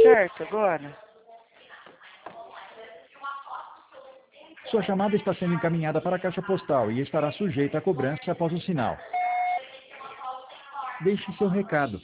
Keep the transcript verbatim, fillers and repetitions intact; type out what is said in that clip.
certo agora? Sua chamada está sendo encaminhada para a caixa postal e estará sujeita a cobrança após o sinal. Deixe seu recado.